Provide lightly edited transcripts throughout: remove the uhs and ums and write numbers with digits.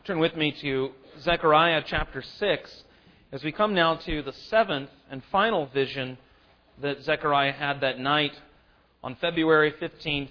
Turn with me to Zechariah chapter 6 as we come now to the seventh and final vision that Zechariah had that night on February 15th,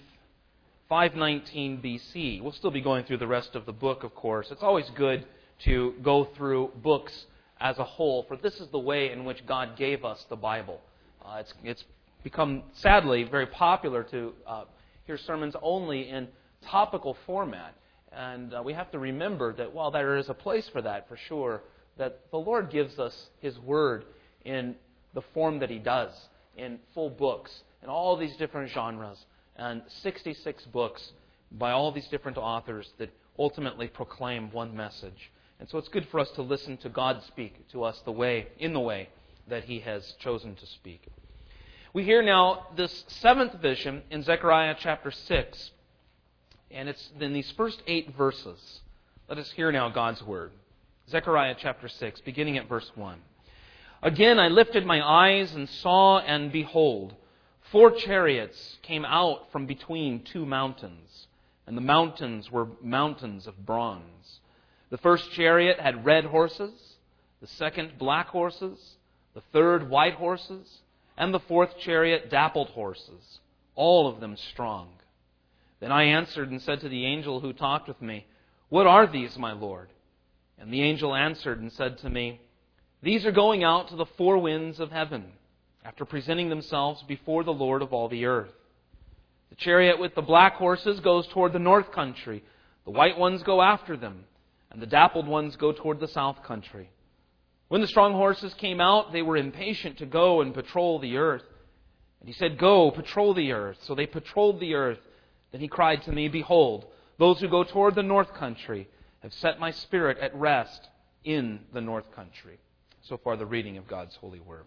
519 BC. We'll still be going through the rest of the book, of course. It's always good to go through books as a whole, for this is the way in which God gave us the Bible. It's become, sadly, very popular to hear sermons only in topical format. And we have to remember that while there is a place for that, for sure, that the Lord gives us His Word in the form that He does, in full books, in all these different genres, and 66 books by all these different authors that ultimately proclaim one message. And so it's good for us to listen to God speak to us in the way that He has chosen to speak. We hear now this seventh vision in Zechariah chapter 6. And it's in these first 8 verses. Let us hear now God's Word. Zechariah chapter 6, beginning at verse 1. Again I lifted my eyes and saw, and behold, 4 chariots came out from between 2 mountains. And the mountains were mountains of bronze. The first chariot had red horses, the second black horses, the third white horses, and the fourth chariot dappled horses, all of them strong. Then I answered and said to the angel who talked with me, "What are these, my Lord?" And the angel answered and said to me, "These are going out to the 4 winds of heaven, after presenting themselves before the Lord of all the earth. The chariot with the black horses goes toward the north country, the white ones go after them, and the dappled ones go toward the south country." When the strong horses came out, they were impatient to go and patrol the earth. And he said, "Go, patrol the earth." So they patrolled the earth. Then he cried to me, "Behold, those who go toward the north country have set my spirit at rest in the north country." So far, the reading of God's holy word.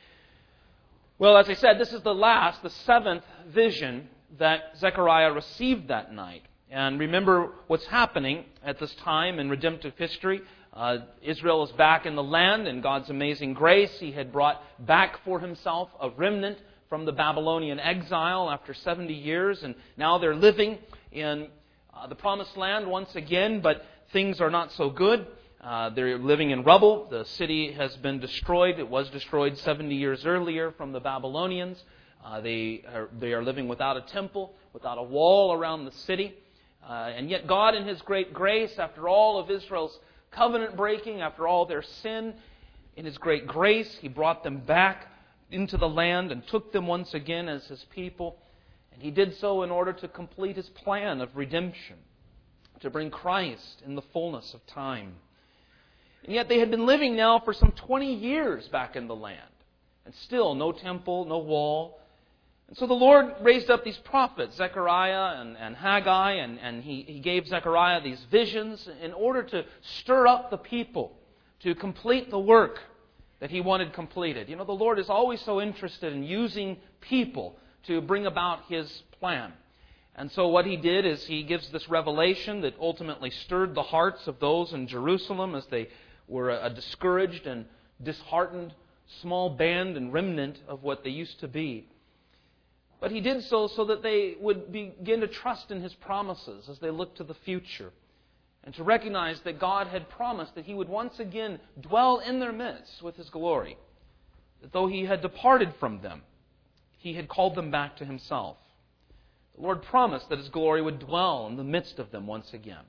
Well, as I said, this is the 7th vision that Zechariah received that night. And remember what's happening at this time in redemptive history. Israel is back in the land in God's amazing grace. He had brought back for Himself a remnant from the Babylonian exile after 70 years, and now they're living in the Promised Land once again, but things are not so good. They're living in rubble. The city has been destroyed. It was destroyed 70 years earlier from the Babylonians. They are living without a temple, without a wall around the city. And yet God, in His great grace, after all of Israel's covenant breaking, after all their sin, in His great grace, He brought them back into the land and took them once again as His people. And He did so in order to complete His plan of redemption, to bring Christ in the fullness of time. And yet they had been living now for some 20 years back in the land. And still no temple, no wall. And so the Lord raised up these prophets, Zechariah and Haggai, and He gave Zechariah these visions in order to stir up the people, to complete the work that He wanted completed. You know, the Lord is always so interested in using people to bring about His plan. And so what He did is He gives this revelation that ultimately stirred the hearts of those in Jerusalem as they were a discouraged and disheartened small band and remnant of what they used to be. But He did so that they would begin to trust in His promises as they looked to the future, and to recognize that God had promised that He would once again dwell in their midst with His glory. That though He had departed from them, He had called them back to Himself. The Lord promised that His glory would dwell in the midst of them once again.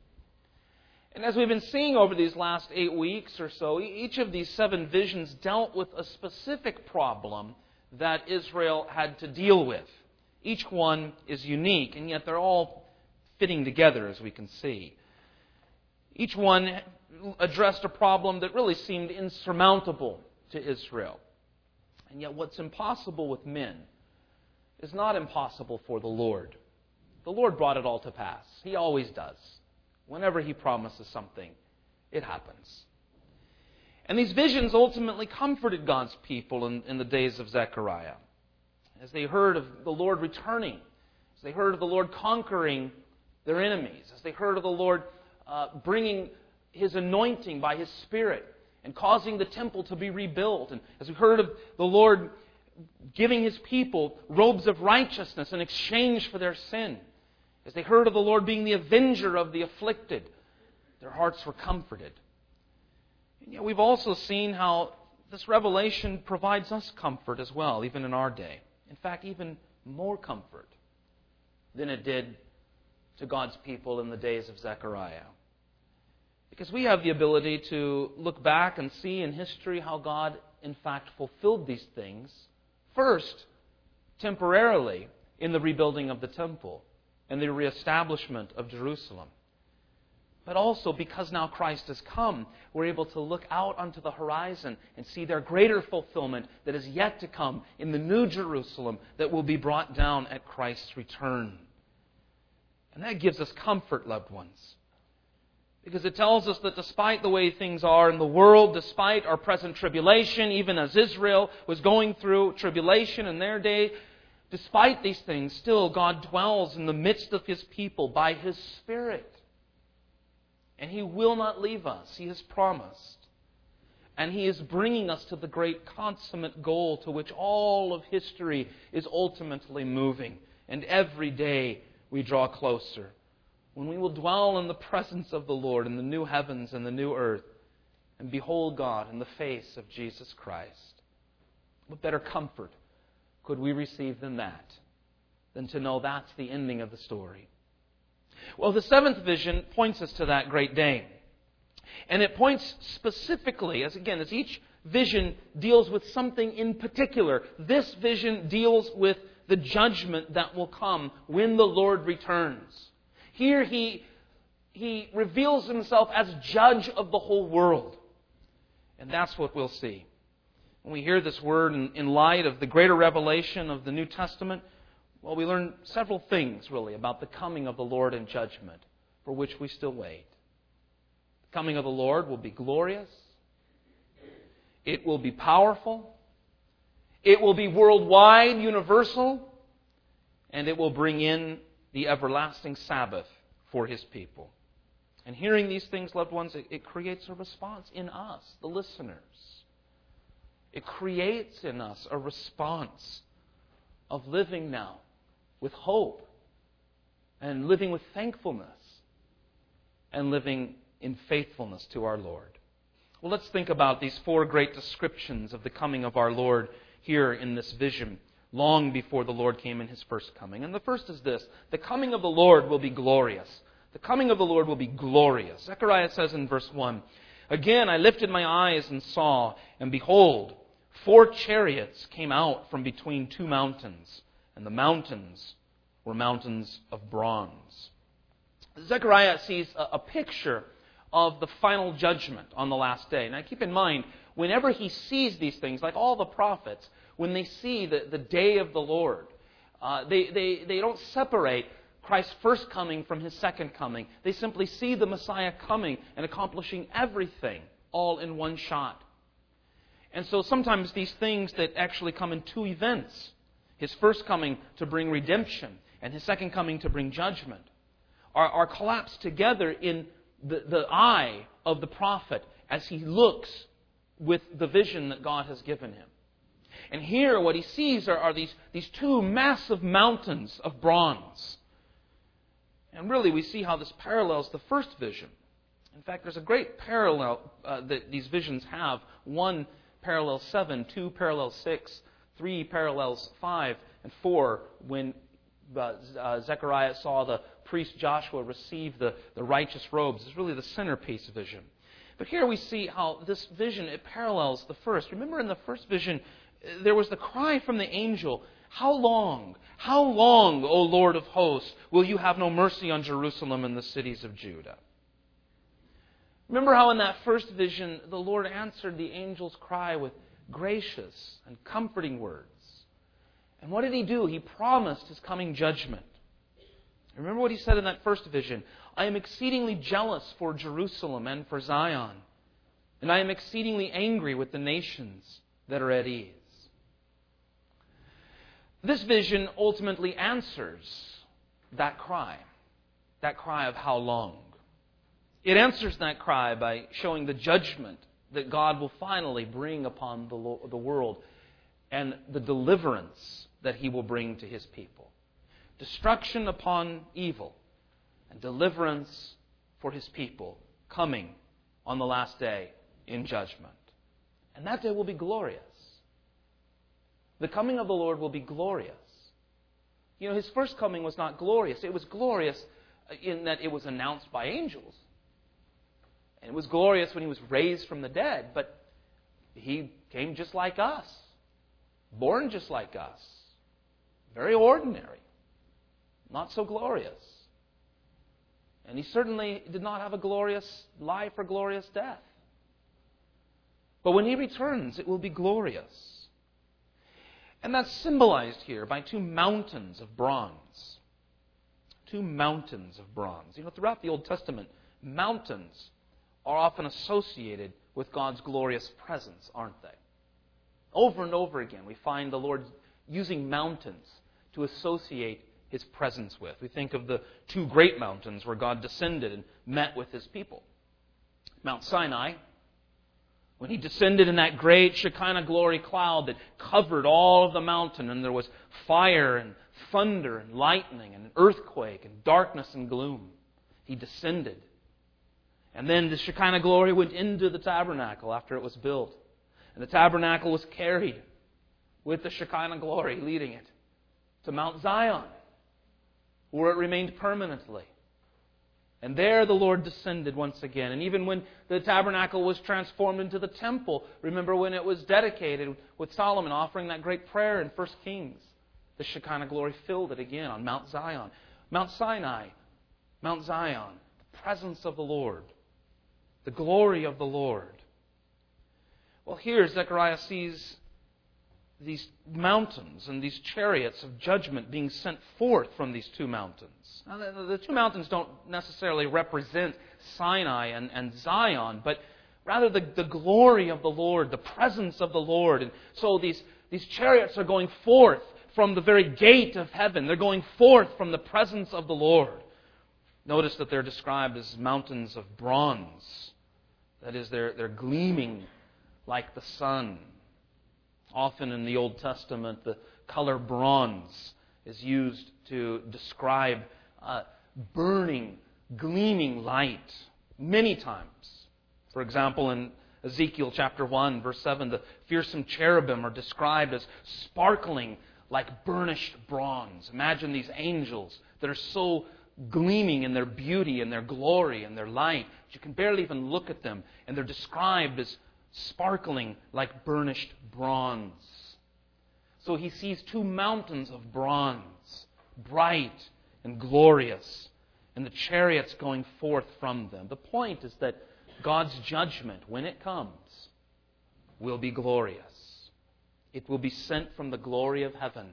And as we've been seeing over these last 8 weeks or so, each of these 7 visions dealt with a specific problem that Israel had to deal with. Each one is unique, and yet they're all fitting together, as we can see. Each one addressed a problem that really seemed insurmountable to Israel. And yet what's impossible with men is not impossible for the Lord. The Lord brought it all to pass. He always does. Whenever He promises something, it happens. And these visions ultimately comforted God's people in the days of Zechariah. As they heard of the Lord returning, as they heard of the Lord conquering their enemies, as they heard of the Lord bringing His anointing by His Spirit and causing the temple to be rebuilt. And as we heard of the Lord giving His people robes of righteousness in exchange for their sin. As they heard of the Lord being the avenger of the afflicted. Their hearts were comforted. And yet we've also seen how this revelation provides us comfort as well, even in our day. In fact, even more comfort than it did to God's people in the days of Zechariah. Because we have the ability to look back and see in history how God, in fact, fulfilled these things. First, temporarily, in the rebuilding of the temple and the reestablishment of Jerusalem. But also, because now Christ has come, we're able to look out onto the horizon and see their greater fulfillment that is yet to come in the new Jerusalem that will be brought down at Christ's return. And that gives us comfort, loved ones. Because it tells us that despite the way things are in the world, despite our present tribulation, even as Israel was going through tribulation in their day, despite these things, still God dwells in the midst of His people by His Spirit. And He will not leave us. He has promised. And He is bringing us to the great consummate goal to which all of history is ultimately moving. And every day we draw closer. When we will dwell in the presence of the Lord in the new heavens and the new earth and behold God in the face of Jesus Christ. What better comfort could we receive than that? Than to know that's the ending of the story. Well, the seventh vision points us to that great day. And it points specifically, as each vision deals with something in particular. This vision deals with the judgment that will come when the Lord returns. Here He reveals Himself as judge of the whole world. And that's what we'll see. When we hear this word in light of the greater revelation of the New Testament, well, we learn several things, really, about the coming of the Lord in judgment, for which we still wait. The coming of the Lord will be glorious. It will be powerful. It will be worldwide, universal. And it will bring in the everlasting Sabbath for His people. And hearing these things, loved ones, it creates a response in us, the listeners. It creates in us a response of living now with hope and living with thankfulness and living in faithfulness to our Lord. Well, let's think about these four great descriptions of the coming of our Lord here in this vision, long before the Lord came in His first coming. And the first is this: the coming of the Lord will be glorious. The coming of the Lord will be glorious. Zechariah says in verse 1, "Again I lifted my eyes and saw, and behold, 4 chariots came out from between 2 mountains, and the mountains were mountains of bronze." Zechariah sees a picture of the final judgment on the last day. Now keep in mind, whenever he sees these things, like all the prophets, when they see the day of the Lord, they don't separate Christ's first coming from His second coming. They simply see the Messiah coming and accomplishing everything all in one shot. And so sometimes these things that actually come in 2 events, His first coming to bring redemption and His second coming to bring judgment, are collapsed together in the eye of the prophet as he looks with the vision that God has given him. And here what he sees are these 2 massive mountains of bronze. And really we see how this parallels the first vision. In fact, there's a great parallel that these visions have. 1 parallels 7, 2 parallels 6, 3 parallels 5, and 4 when Zechariah saw the priest Joshua receive the righteous robes. It's really the centerpiece vision. But here we see how this vision, it parallels the first. Remember in the first vision, there was the cry from the angel, "How long, O Lord of hosts, will you have no mercy on Jerusalem and the cities of Judah?" Remember how in that first vision, the Lord answered the angel's cry with gracious and comforting words. And what did He do? He promised His coming judgment. Remember what He said in that first vision: "I am exceedingly jealous for Jerusalem and for Zion, and I am exceedingly angry with the nations that are at ease." This vision ultimately answers that cry of how long. It answers that cry by showing the judgment that God will finally bring upon the world and the deliverance that He will bring to His people. Destruction upon evil and deliverance for His people coming on the last day in judgment. And that day will be glorious. The coming of the Lord will be glorious. You know, His first coming was not glorious. It was glorious in that it was announced by angels. And it was glorious when He was raised from the dead. But He came just like us. Born just like us. Very ordinary. Not so glorious. And He certainly did not have a glorious life or glorious death. But when He returns, it will be glorious. And that's symbolized here by two mountains of bronze. Two mountains of bronze. You know, throughout the Old Testament, mountains are often associated with God's glorious presence, aren't they? Over and over again, we find the Lord using mountains to associate His presence with. We think of the two great mountains where God descended and met with His people. Mount Sinai, when He descended in that great Shekinah glory cloud that covered all of the mountain, and there was fire and thunder and lightning and an earthquake and darkness and gloom. He descended. And then the Shekinah glory went into the tabernacle after it was built. And the tabernacle was carried with the Shekinah glory leading it to Mount Zion, where it remained permanently. And there the Lord descended once again. And even when the tabernacle was transformed into the temple, remember when it was dedicated with Solomon offering that great prayer in 1 Kings, the Shekinah glory filled it again on Mount Zion. Mount Sinai, Mount Zion, the presence of the Lord, the glory of the Lord. Well, here Zechariah sees these mountains and these chariots of judgment being sent forth from these two mountains. Now, the two mountains don't necessarily represent Sinai and Zion, but rather the glory of the Lord, the presence of the Lord. And so these chariots are going forth from the very gate of heaven. They're going forth from the presence of the Lord. Notice that they're described as mountains of bronze. That is, they're gleaming like the sun. Often in the Old Testament, the color bronze is used to describe burning, gleaming light many times. For example, in Ezekiel chapter 1, verse 7, the fearsome cherubim are described as sparkling like burnished bronze. Imagine these angels that are so gleaming in their beauty and their glory and their light that you can barely even look at them. And they're described as sparkling like burnished bronze. So he sees two mountains of bronze, bright and glorious, and the chariots going forth from them. The point is that God's judgment, when it comes, will be glorious. It will be sent from the glory of heaven.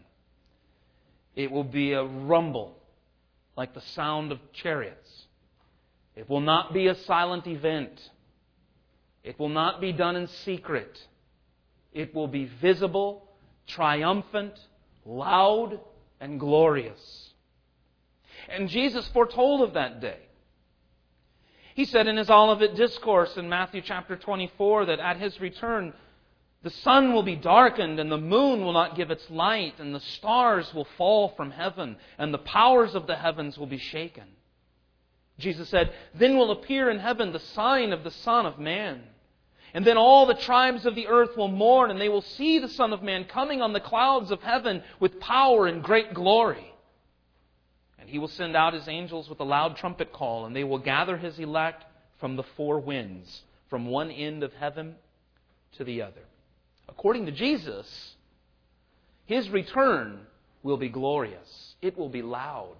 It will be a rumble like the sound of chariots. It will not be a silent event. It will not be done in secret. It will be visible, triumphant, loud, and glorious. And Jesus foretold of that day. He said in His Olivet Discourse in Matthew chapter 24 that at His return, the sun will be darkened, and the moon will not give its light, and the stars will fall from heaven, and the powers of the heavens will be shaken. Jesus said, "Then will appear in heaven the sign of the Son of Man. And then all the tribes of the earth will mourn, and they will see the Son of Man coming on the clouds of heaven with power and great glory. And He will send out His angels with a loud trumpet call, and they will gather His elect from the four winds, from one end of heaven to the other." According to Jesus, His return will be glorious. It will be loud.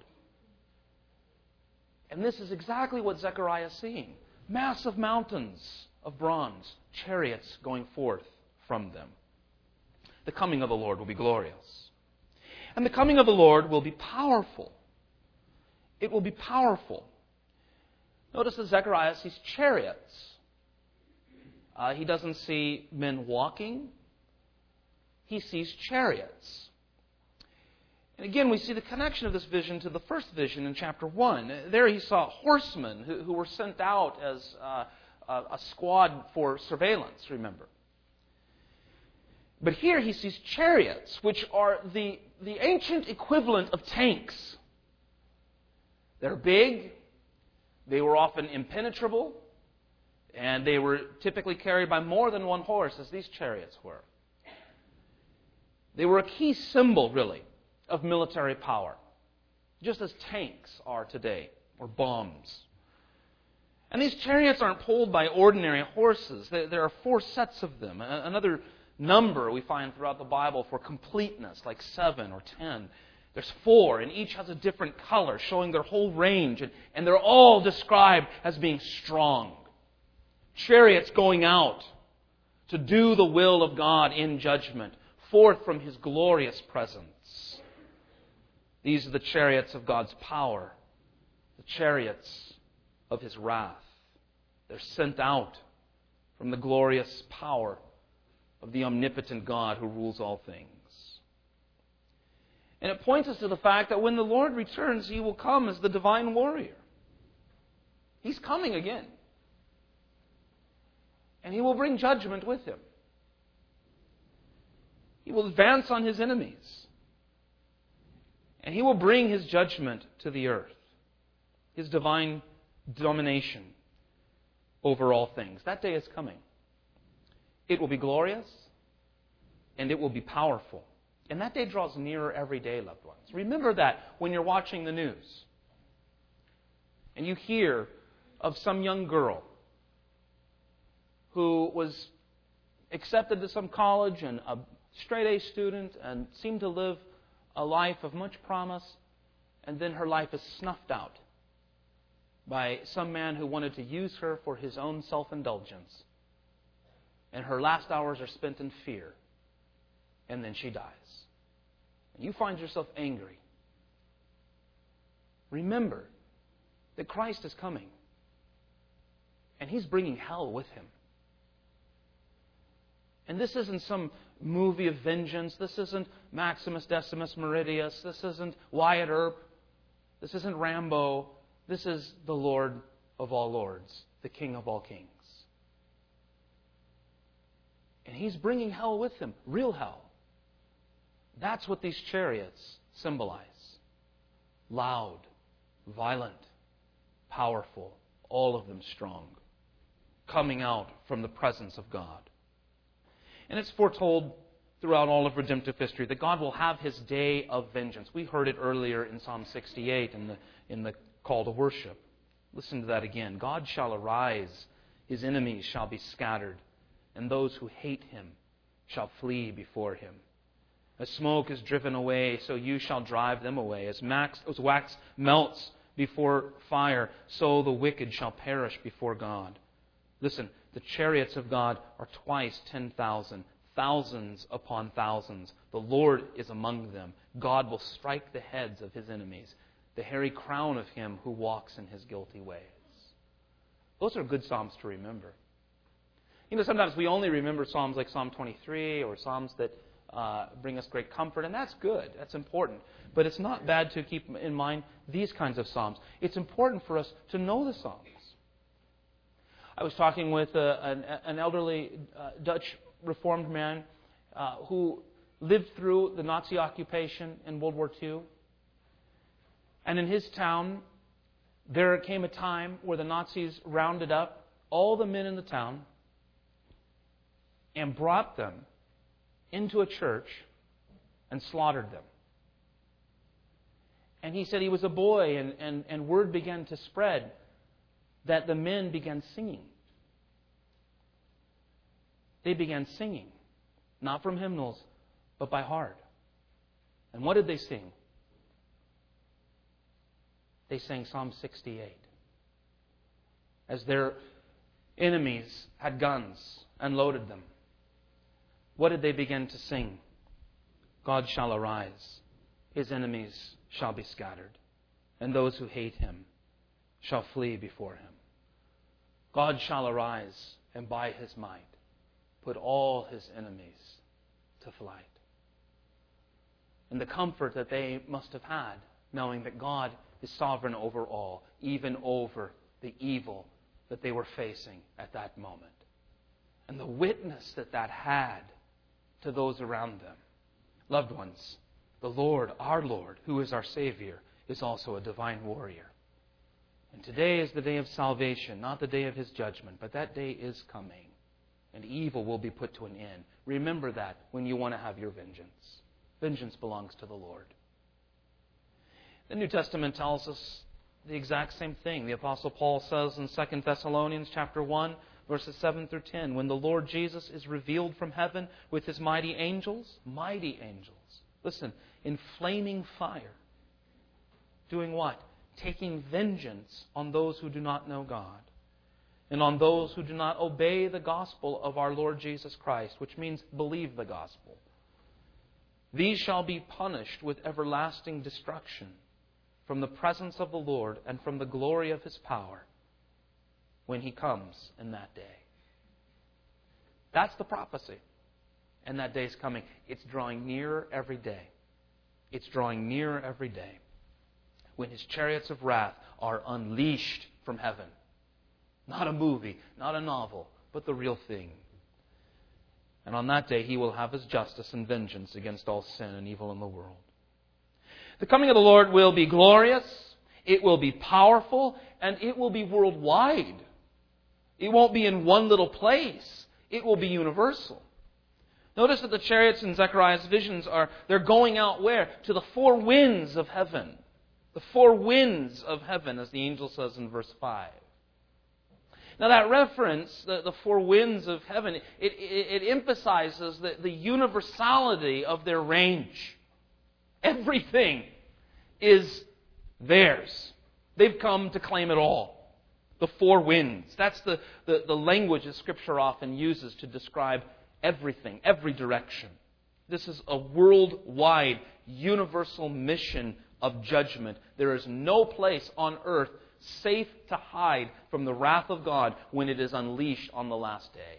And this is exactly what Zechariah is seeing. Massive mountains of bronze, chariots going forth from them. The coming of the Lord will be glorious. And the coming of the Lord will be powerful. It will be powerful. Notice that Zechariah sees chariots. He doesn't see men walking. He sees chariots. And again, we see the connection of this vision to the first vision in chapter 1. There he saw horsemen who were sent out as a squad for surveillance, remember. But here he sees chariots, which are the ancient equivalent of tanks. They're big. They were often impenetrable. And they were typically carried by more than one horse, as these chariots were. They were a key symbol, really, of military power, just as tanks are today, or bombs. And these chariots aren't pulled by ordinary horses. There are 4 sets of them. Another number we find throughout the Bible for completeness, like 7 or 10. There's 4, and each has a different color, showing their whole range. And they're all described as being strong. Chariots going out to do the will of God in judgment, forth from His glorious presence. These are the chariots of God's power, the chariots of His wrath. They're sent out from the glorious power of the omnipotent God who rules all things. And it points us to the fact that when the Lord returns, He will come as the divine warrior. He's coming again. And He will bring judgment with Him. He will advance on His enemies. And He will bring His judgment to the earth. His divine domination over all things. That day is coming. It will be glorious and it will be powerful. And that day draws nearer every day, loved ones. Remember that when you're watching the news and you hear of some young girl who was accepted to some college and a straight A student and seemed to live a life of much promise, and then her life is snuffed out by some man who wanted to use her for his own self-indulgence. And her last hours are spent in fear. And then she dies. And you find yourself angry. Remember that Christ is coming. And He's bringing hell with Him. And this isn't some movie of vengeance. This isn't Maximus Decimus Meridius. This isn't Wyatt Earp. This isn't Rambo. This is the Lord of all lords, the King of all kings. And He's bringing hell with Him, real hell. That's what these chariots symbolize. Loud, violent, powerful, all of them strong, coming out from the presence of God. And it's foretold throughout all of redemptive history that God will have His day of vengeance. We heard it earlier in Psalm 68 in the call to worship. Listen to that again. God shall arise, His enemies shall be scattered, and those who hate Him shall flee before Him. As smoke is driven away, so you shall drive them away. As wax melts before fire, so the wicked shall perish before God. Listen, the chariots of God are twice 10,000, thousands upon thousands. The Lord is among them. God will strike the heads of His enemies, the hairy crown of him who walks in his guilty ways. Those are good Psalms to remember. You know, sometimes we only remember Psalms like Psalm 23 or Psalms that bring us great comfort, and that's good. That's important. But it's not bad to keep in mind these kinds of Psalms. It's important for us to know the Psalms. I was talking with an elderly Dutch Reformed man who lived through the Nazi occupation in World War II. And in his town, there came a time where the Nazis rounded up all the men in the town and brought them into a church and slaughtered them. And he said he was a boy, and word began to spread that the men began singing. They began singing, not from hymnals, but by heart. And what did they sing? They sang Psalm 68. As their enemies had guns and loaded them, what did they begin to sing? God shall arise, His enemies shall be scattered, and those who hate Him shall flee before Him. God shall arise, and by His might put all His enemies to flight. And the comfort that they must have had, knowing that God is sovereign over all, even over the evil that they were facing at that moment. And the witness that that had to those around them. Loved ones, the Lord, our Lord, who is our Savior, is also a divine warrior. And today is the day of salvation, not the day of His judgment. But that day is coming. And evil will be put to an end. Remember that when you want to have your vengeance. Vengeance belongs to the Lord. The New Testament tells us the exact same thing. The Apostle Paul says in 2 Thessalonians chapter 1, verses 7 through 10, when the Lord Jesus is revealed from heaven with His mighty angels, listen, in flaming fire, doing what? Taking vengeance on those who do not know God and on those who do not obey the gospel of our Lord Jesus Christ, which means believe the gospel. These shall be punished with everlasting destruction from the presence of the Lord and from the glory of His power when He comes in that day. That's the prophecy. And that day is coming. It's drawing nearer every day. It's drawing nearer every day when His chariots of wrath are unleashed from heaven. Not a movie, not a novel, but the real thing. And on that day, He will have His justice and vengeance against all sin and evil in the world. The coming of the Lord will be glorious, it will be powerful, and it will be worldwide. It won't be in one little place. It will be universal. Notice that the chariots in Zechariah's visions they're going out where? To the four winds of heaven. The four winds of heaven, as the angel says in verse 5. Now that reference, the four winds of heaven, it emphasizes the universality of their range. Everything is theirs. They've come to claim it all. The four winds. That's the language that Scripture often uses to describe everything, every direction. This is a worldwide, universal mission of judgment. There is no place on earth safe to hide from the wrath of God when it is unleashed on the last day.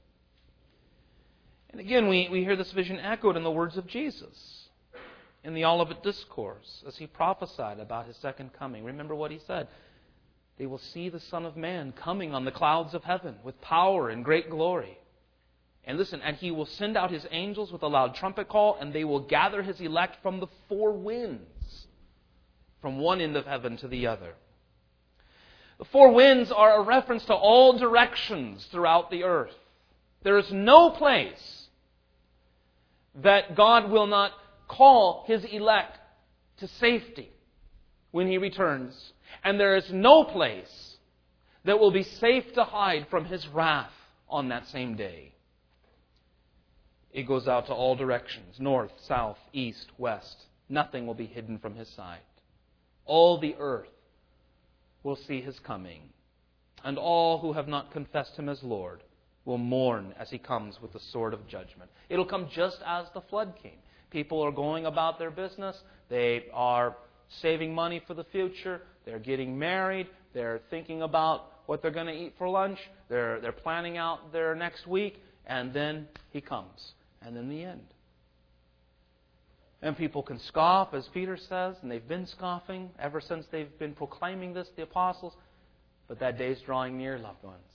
And again, we hear this vision echoed in the words of Jesus in the Olivet Discourse as He prophesied about His second coming. Remember what He said. They will see the Son of Man coming on the clouds of heaven with power and great glory. And listen, and He will send out His angels with a loud trumpet call, and they will gather His elect from the four winds, from one end of heaven to the other. The four winds are a reference to all directions throughout the earth. There is no place that God will not call His elect to safety when He returns. And there is no place that will be safe to hide from His wrath on that same day. It goes out to all directions, north, south, east, west. Nothing will be hidden from His sight. All the earth will see His coming. And all who have not confessed Him as Lord will mourn as He comes with the sword of judgment. It'll come just as the flood came. People are going about their business. They are saving money for the future. They're getting married. They're thinking about what they're going to eat for lunch. They're planning out their next week. And then He comes. And then the end. And people can scoff, as Peter says, and they've been scoffing ever since they've been proclaiming this, the apostles. But that day is drawing near, loved ones.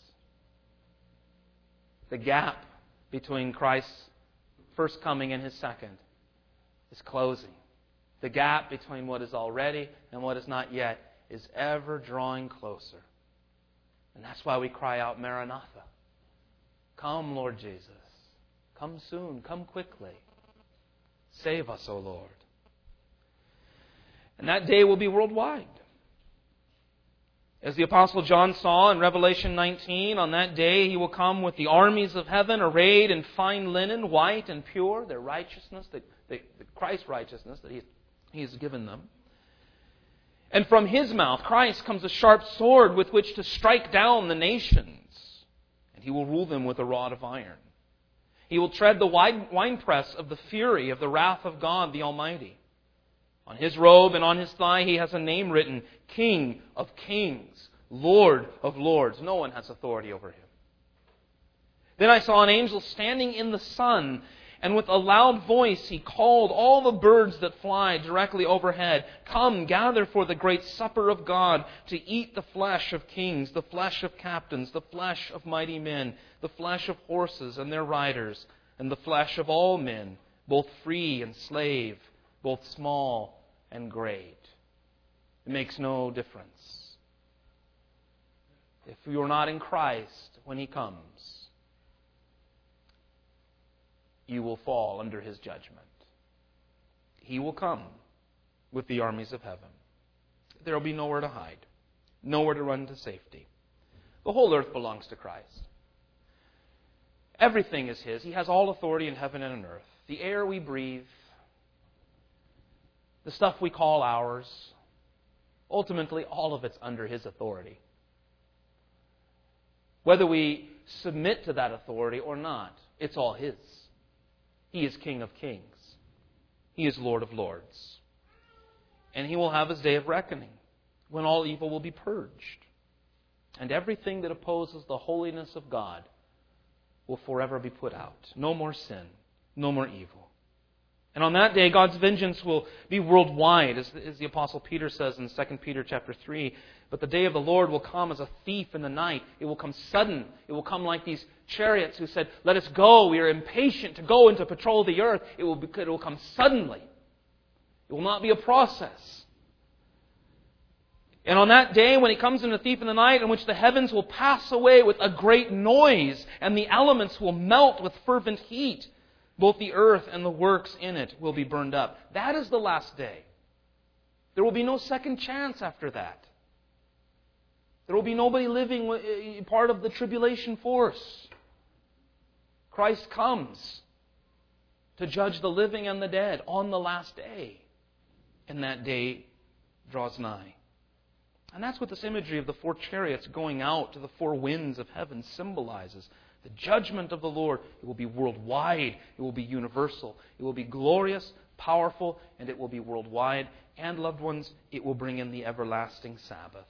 The gap between Christ's first coming and His second is closing. The gap between what is already and what is not yet is ever drawing closer. And that's why we cry out, Maranatha. Come, Lord Jesus. Come soon. Come quickly. Save us, O Lord. And that day will be worldwide. As the Apostle John saw in Revelation 19, on that day He will come with the armies of heaven arrayed in fine linen, white and pure, their righteousness, the Christ's righteousness that He has given them. And from His mouth, Christ, comes a sharp sword with which to strike down the nations. And He will rule them with a rod of iron. He will tread the winepress of the fury of the wrath of God the Almighty. On His robe and on His thigh He has a name written, King of Kings, Lord of Lords. No one has authority over Him. Then I saw an angel standing in the sun, and with a loud voice he called all the birds that fly directly overhead, Come, gather for the great supper of God, to eat the flesh of kings, the flesh of captains, the flesh of mighty men, the flesh of horses and their riders, and the flesh of all men, both free and slave, both small and great. It makes no difference. if you are not in Christ when He comes, you will fall under His judgment. He will come with the armies of heaven. There will be nowhere to hide, nowhere to run to safety. The whole earth belongs to Christ. Everything is His. He has all authority in heaven and on earth. The air we breathe, the stuff we call ours, ultimately all of it's under His authority. Whether we submit to that authority or not, it's all His. He is King of kings. He is Lord of lords. And He will have His day of reckoning, when all evil will be purged. And everything that opposes the holiness of God will forever be put out. No more sin, no more evil. And on that day, God's vengeance will be worldwide, as the Apostle Peter says in 2 Peter chapter 3. But the day of the Lord will come as a thief in the night. It will come sudden. It will come like these chariots who said, "Let us go. We are impatient to go and to patrol the earth." It will come suddenly. It will not be a process. And on that day, when He comes in a thief in the night, in which the heavens will pass away with a great noise, and the elements will melt with fervent heat, both the earth and the works in it will be burned up. That is the last day. There will be no second chance after that. There will be nobody living part of the tribulation force. Christ comes to judge the living and the dead on the last day. And that day draws nigh. And that's what this imagery of the four chariots going out to the four winds of heaven symbolizes. The judgment of the Lord. It will be worldwide. It will be universal. It will be glorious, powerful, and it will be worldwide. And, loved ones, it will bring in the everlasting Sabbath.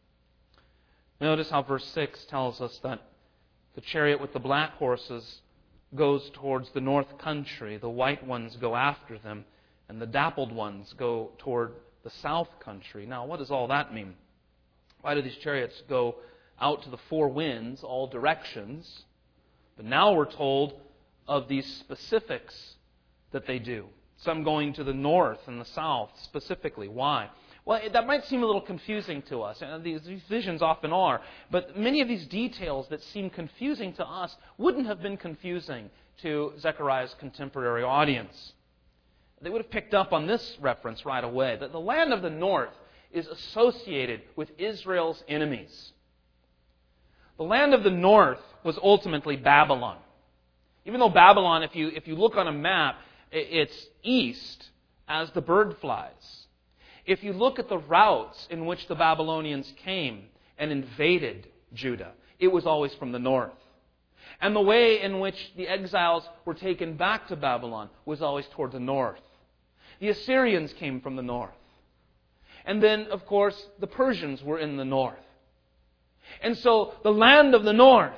Notice how verse 6 tells us that the chariot with the black horses goes towards the north country. The white ones go after them, and the dappled ones go toward the south country. Now, what does all that mean? Why do these chariots go out to the four winds, all directions? But now we're told of these specifics that they do. Some going to the north and the south specifically. Why? Well, that might seem a little confusing to us. And these visions often are. But many of these details that seem confusing to us wouldn't have been confusing to Zechariah's contemporary audience. They would have picked up on this reference right away, that the land of the north is associated with Israel's enemies. The land of the north was ultimately Babylon. Even though Babylon, if you look on a map, it's east as the bird flies. If you look at the routes in which the Babylonians came and invaded Judah, it was always from the north. And the way in which the exiles were taken back to Babylon was always toward the north. The Assyrians came from the north. And then, of course, the Persians were in the north. And so the land of the north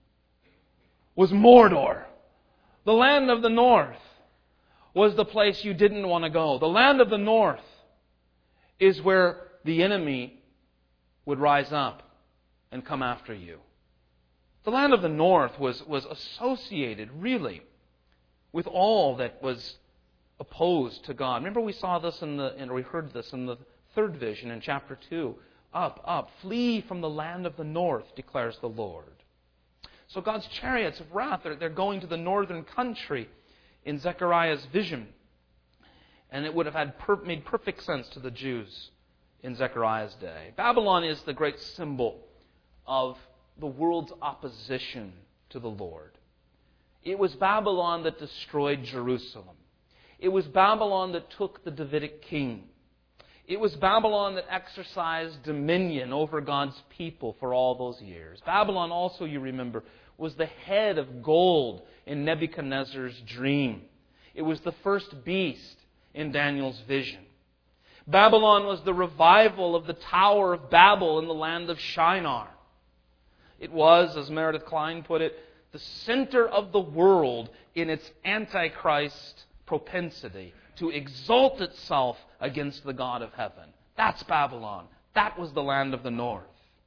was Mordor. The land of the north was the place you didn't want to go. The land of the north is where the enemy would rise up and come after you. The land of the north was associated, really, with all that was opposed to God. Remember, we saw this we heard this in the third vision in chapter 2. Up, flee from the land of the north, declares the Lord. So God's chariots of wrath, they're going to the northern country in Zechariah's vision. And it would have made perfect sense to the Jews in Zechariah's day. Babylon is the great symbol of the world's opposition to the Lord. It was Babylon that destroyed Jerusalem. It was Babylon that took the Davidic king. It was Babylon that exercised dominion over God's people for all those years. Babylon also, you remember, was the head of gold in Nebuchadnezzar's dream. It was the first beast in Daniel's vision. Babylon was the revival of the Tower of Babel in the land of Shinar. It was, as Meredith Kline put it, the center of the world in its antichrist propensity to exalt itself against the God of heaven. That's Babylon. That was the land of the north.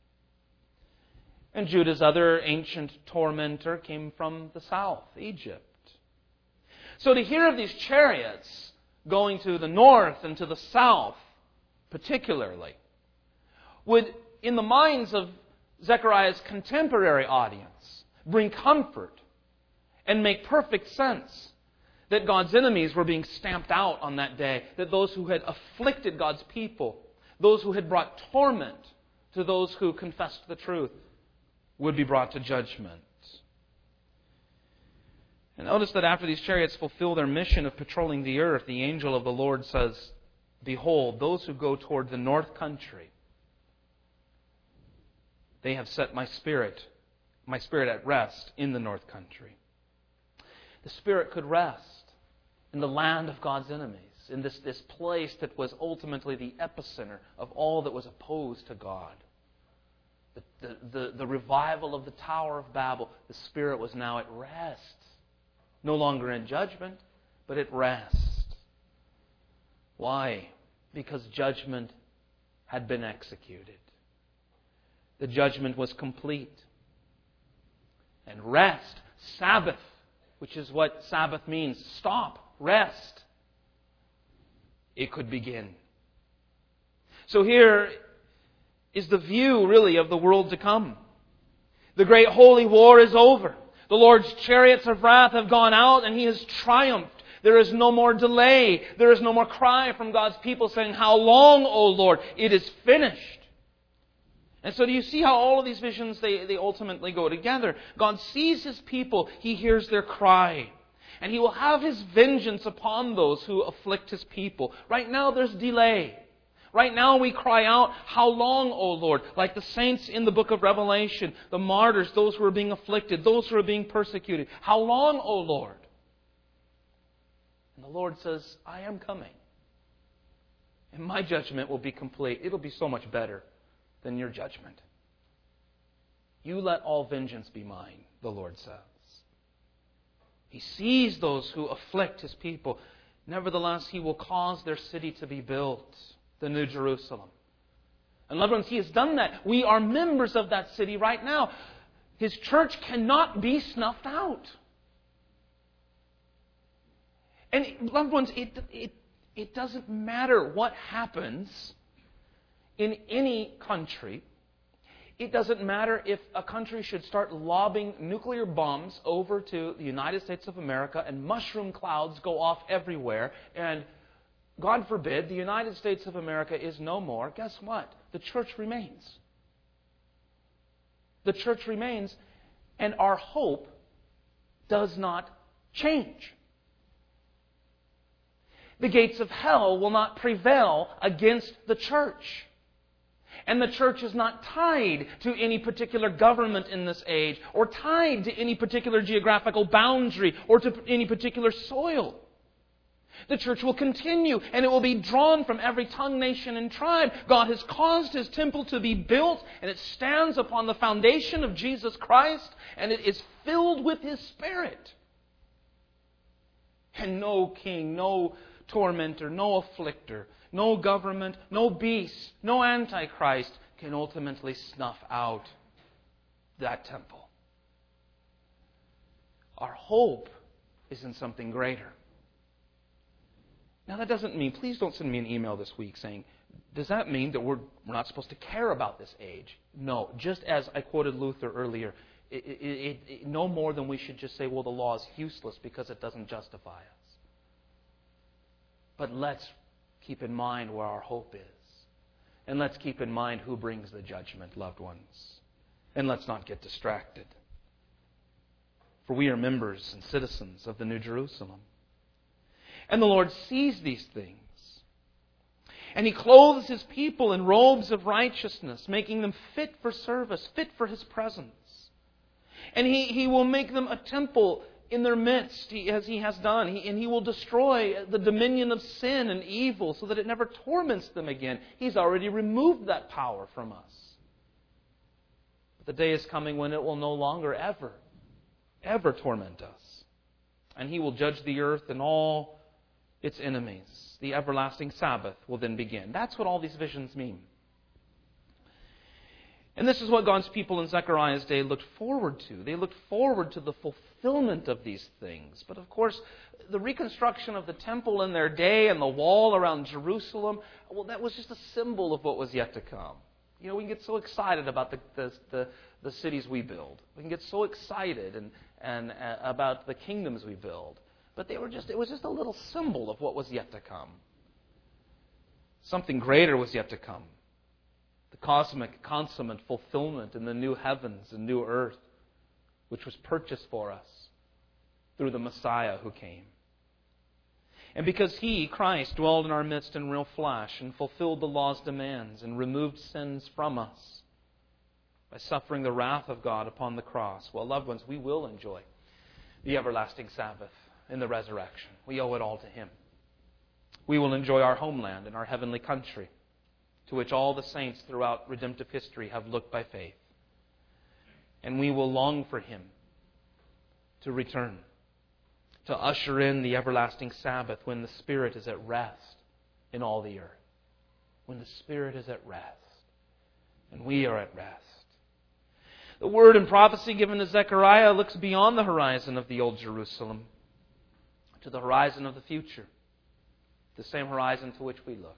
And Judah's other ancient tormentor came from the south, Egypt. So to hear of these chariots going to the north and to the south, particularly, would, in the minds of Zechariah's contemporary audience bring comfort and make perfect sense that God's enemies were being stamped out on that day, that those who had afflicted God's people, those who had brought torment to those who confessed the truth, would be brought to judgment. And notice that after these chariots fulfill their mission of patrolling the earth, the angel of the Lord says, "Behold, those who go toward the north country, they have set my spirit at rest in the north country." The Spirit could rest in the land of God's enemies, in this place that was ultimately the epicenter of all that was opposed to God. The revival of the Tower of Babel, the Spirit was now at rest. No longer in judgment, but at rest. Why? Because judgment had been executed. The judgment was complete. And rest, Sabbath, which is what Sabbath means, stop, rest, it could begin. So here is the view, really, of the world to come. The great holy war is over. The Lord's chariots of wrath have gone out and He has triumphed. There is no more delay. There is no more cry from God's people saying, "How long, O Lord?" It is finished. And so do you see how all of these visions, they ultimately go together? God sees His people. He hears their cry. And He will have His vengeance upon those who afflict His people. Right now there's delay. Right now we cry out, "How long, O Lord?" Like the saints in the book of Revelation, the martyrs, those who are being afflicted, those who are being persecuted. "How long, O Lord?" And the Lord says, "I am coming. And my judgment will be complete. It'll be so much better than your judgment. You let all vengeance be mine," the Lord says. He sees those who afflict His people. Nevertheless, He will cause their city to be built, the New Jerusalem. And loved ones, He has done that. We are members of that city right now. His church cannot be snuffed out. And loved ones, it doesn't matter what happens in any country. It doesn't matter if a country should start lobbing nuclear bombs over to the United States of America and mushroom clouds go off everywhere and God forbid, the United States of America is no more. Guess what? The church remains. The church remains, and our hope does not change. The gates of hell will not prevail against the church. And the church is not tied to any particular government in this age, or tied to any particular geographical boundary, or to any particular soil. The church will continue, and it will be drawn from every tongue, nation, and tribe. God has caused His temple to be built, and it stands upon the foundation of Jesus Christ, and it is filled with His Spirit. And no king, no tormentor, no afflictor, no government, no beast, no antichrist can ultimately snuff out that temple. Our hope is in something greater. Now that doesn't mean, please don't send me an email this week saying, does that mean that we're not supposed to care about this age? No, just as I quoted Luther earlier, no more than we should just say, well, the law is useless because it doesn't justify us. But let's keep in mind where our hope is. And let's keep in mind who brings the judgment, loved ones. And let's not get distracted. For we are members and citizens of the New Jerusalem. And the Lord sees these things. And He clothes His people in robes of righteousness, making them fit for service, fit for His presence. And He will make them a temple in their midst, as He has done. And He will destroy the dominion of sin and evil so that it never torments them again. He's already removed that power from us. But the day is coming when it will no longer ever torment us. And He will judge the earth and all its enemies. The everlasting Sabbath will then begin. That's what all these visions mean. And this is what God's people in Zechariah's day looked forward to. They looked forward to the fulfillment of these things. But of course, the reconstruction of the temple in their day and the wall around Jerusalem, well, that was just a symbol of what was yet to come. We can get so excited about the cities we build. We can get so excited and about the kingdoms we build. But it was just a little symbol of what was yet to come. Something greater was yet to come. The cosmic, consummate fulfillment in the new heavens and new earth, which was purchased for us through the Messiah who came. And because He, Christ, dwelled in our midst in real flesh and fulfilled the law's demands and removed sins from us by suffering the wrath of God upon the cross, well, loved ones, we will enjoy the everlasting Sabbath in the resurrection. We owe it all to Him. We will enjoy our homeland and our heavenly country, to which all the saints throughout redemptive history have looked by faith. And we will long for Him to return, to usher in the everlasting Sabbath when the Spirit is at rest in all the earth. When the Spirit is at rest, and we are at rest. The word and prophecy given to Zechariah looks beyond the horizon of the old Jerusalem to the horizon of the future, the same horizon to which we look.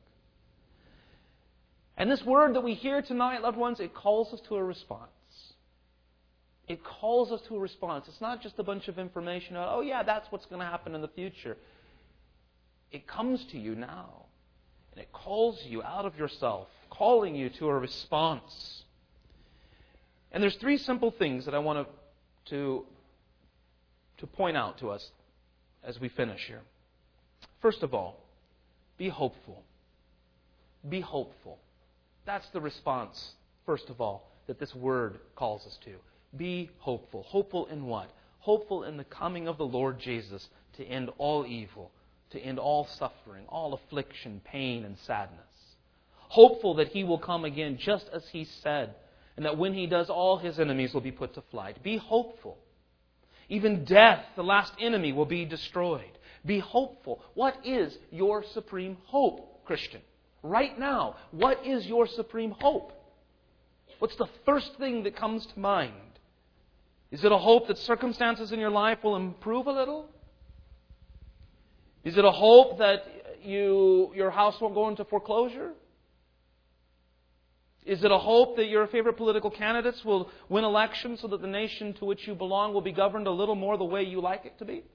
And this word that we hear tonight, loved ones, it calls us to a response. It calls us to a response. It's not just a bunch of information about, oh yeah, that's what's going to happen in the future. It comes to you now. And it calls you out of yourself, calling you to a response. And there's three simple things that I want to point out to us as we finish here. First of all, be hopeful. Be hopeful. That's the response, first of all, that this word calls us to. Be hopeful. Hopeful in what? Hopeful in the coming of the Lord Jesus to end all evil, to end all suffering, all affliction, pain, and sadness. Hopeful that He will come again just as He said, and that when He does, all His enemies will be put to flight. Be hopeful. Even death, the last enemy, will be destroyed. Be hopeful. What is your supreme hope, Christian? Right now, what is your supreme hope? What's the first thing that comes to mind? Is it a hope that circumstances in your life will improve a little? Is it a hope that your house won't go into foreclosure? Is it a hope that your favorite political candidates will win elections so that the nation to which you belong will be governed a little more the way you like it to be?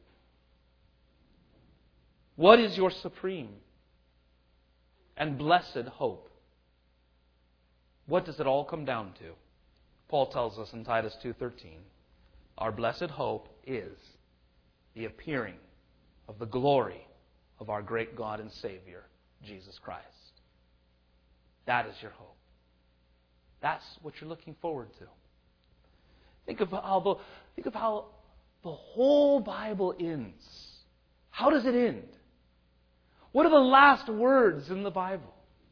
What is your supreme and blessed hope? What does it all come down to? Paul tells us in Titus 2:13, our blessed hope is the appearing of the glory of our great God and Savior, Jesus Christ. That is your hope. That's what you're looking forward to. Think of how the whole Bible ends. How does it end? What are the last words in the Bible?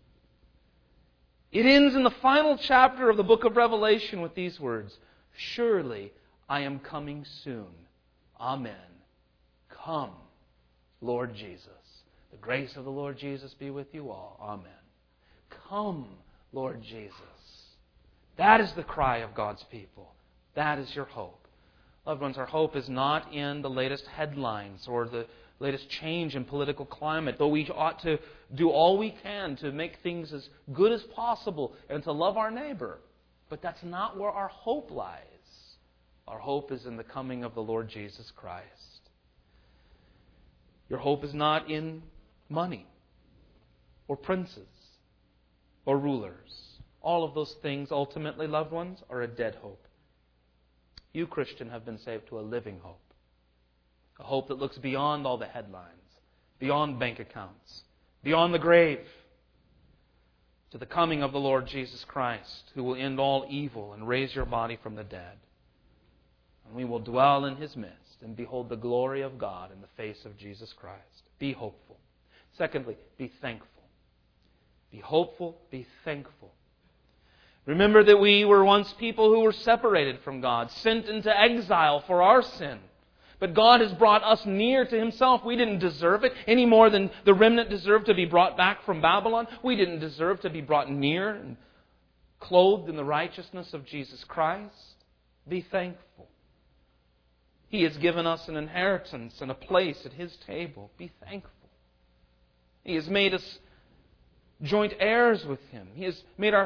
It ends in the final chapter of the book of Revelation with these words, surely I am coming soon. Amen. Come, Lord Jesus. The grace of the Lord Jesus be with you all. Amen. Come, Lord Jesus. That is the cry of God's people. That is your hope. Loved ones, our hope is not in the latest headlines or the latest change in political climate, though we ought to do all we can to make things as good as possible and to love our neighbor. But that's not where our hope lies. Our hope is in the coming of the Lord Jesus Christ. Your hope is not in money or princes or rulers. All of those things, ultimately, loved ones, are a dead hope. You, Christian, have been saved to a living hope. A hope that looks beyond all the headlines, beyond bank accounts, beyond the grave, to the coming of the Lord Jesus Christ, who will end all evil and raise your body from the dead. And we will dwell in His midst and behold the glory of God in the face of Jesus Christ. Be hopeful. Secondly, be thankful. Be hopeful, be thankful. Remember that we were once people who were separated from God, sent into exile for our sin. But God has brought us near to Himself. We didn't deserve it any more than the remnant deserved to be brought back from Babylon. We didn't deserve to be brought near and clothed in the righteousness of Jesus Christ. Be thankful. He has given us an inheritance and a place at His table. Be thankful. He has made us joint heirs with Him. He has made our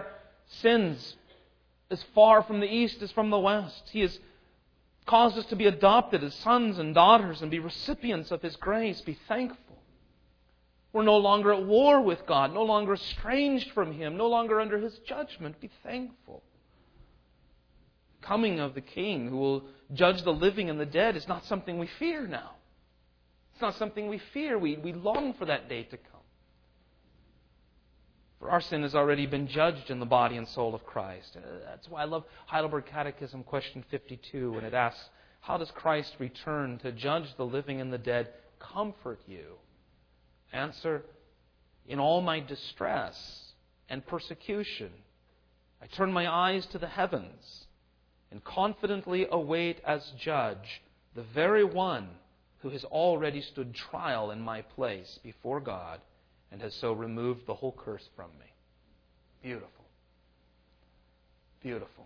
sins as far from the east as from the west. He has caused us to be adopted as sons and daughters and be recipients of His grace. Be thankful. We're no longer at war with God, no longer estranged from Him, no longer under His judgment. Be thankful. Coming of the King who will judge the living and the dead is not something we fear now. It's not something we fear. We long for that day to come. For our sin has already been judged in the body and soul of Christ. That's why I love Heidelberg Catechism, question 52, when it asks, how does Christ return to judge the living and the dead comfort you? Answer, in all my distress and persecution, I turn my eyes to the heavens and confidently await as judge the very one who has already stood trial in my place before God and has so removed the whole curse from me. Beautiful. Beautiful.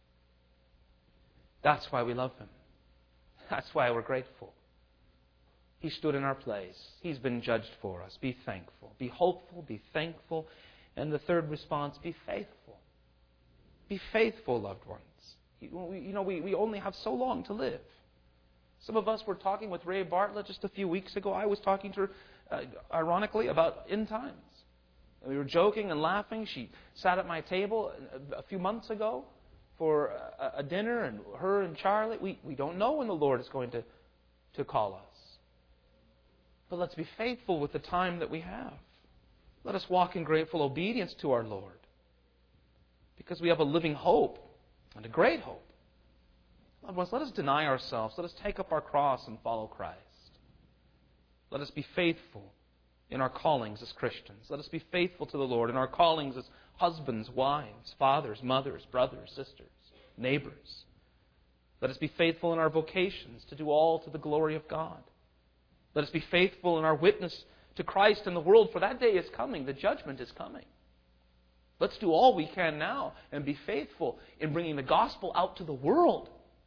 That's why we love Him. That's why we're grateful. He stood in our place. He's been judged for us. Be thankful. Be hopeful. Be thankful. And the third response, be faithful. Be faithful, loved ones. We only have so long to live. Some of us were talking with Ray Bartlett just a few weeks ago. I was talking to her, ironically, about end times. We were joking and laughing. She sat at my table a few months ago for a dinner, and her and Charlie, we don't know when the Lord is going to call us. But let's be faithful with the time that we have. Let us walk in grateful obedience to our Lord, because we have a living hope and a great hope. Loved ones, let us deny ourselves. Let us take up our cross and follow Christ. Let us be faithful in our callings as Christians. Let us be faithful to the Lord in our callings as husbands, wives, fathers, mothers, brothers, sisters, neighbors. Let us be faithful in our vocations to do all to the glory of God. Let us be faithful in our witness to Christ in the world, for that day is coming. The judgment is coming. Let's do all we can now and be faithful in bringing the gospel out to the world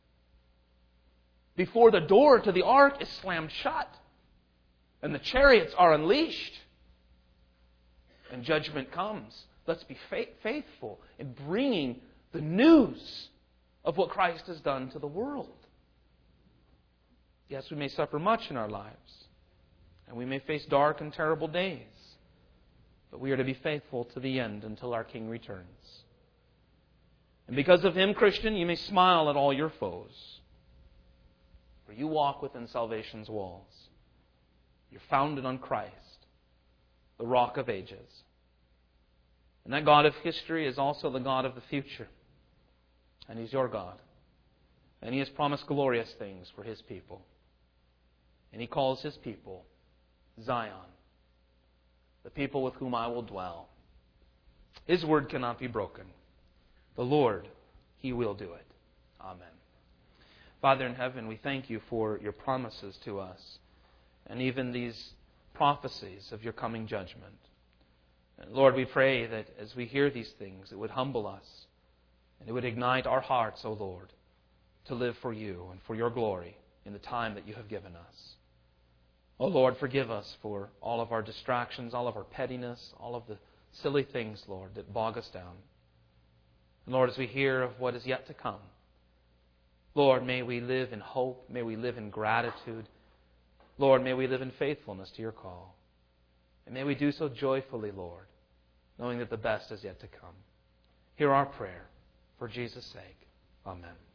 before the door to the ark is slammed shut and the chariots are unleashed and judgment comes. Let's be faithful in bringing the news of what Christ has done to the world. Yes, we may suffer much in our lives, and we may face dark and terrible days, but we are to be faithful to the end until our King returns. And because of Him, Christian, you may smile at all your foes, for you walk within salvation's walls. You're founded on Christ, the Rock of Ages. And that God of history is also the God of the future. And He's your God. And He has promised glorious things for His people. And He calls His people Zion, the people with whom I will dwell. His word cannot be broken. The Lord, He will do it. Amen. Father in heaven, we thank You for Your promises to us, and even these prophecies of Your coming judgment. And Lord, we pray that as we hear these things, it would humble us, and it would ignite our hearts, O Lord, to live for You and for Your glory in the time that You have given us. O Lord, forgive us for all of our distractions, all of our pettiness, all of the silly things, Lord, that bog us down. And Lord, as we hear of what is yet to come, Lord, may we live in hope. May we live in gratitude. Lord, may we live in faithfulness to Your call. And may we do so joyfully, Lord, knowing that the best is yet to come. Hear our prayer for Jesus' sake. Amen.